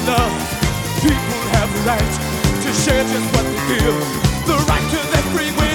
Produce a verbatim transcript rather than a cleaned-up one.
love. People have the right to share just what they feel. The right to their free will.